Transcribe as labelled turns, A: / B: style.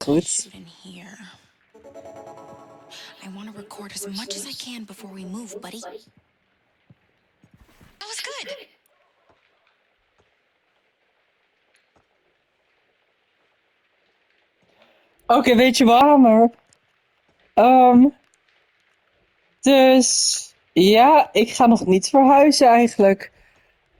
A: Goed.
B: Shoot in here. I want to record as much as I can before we move, buddy. That was good.
A: Oké, weet je waarom? Dus ja, ik ga nog niet verhuizen eigenlijk.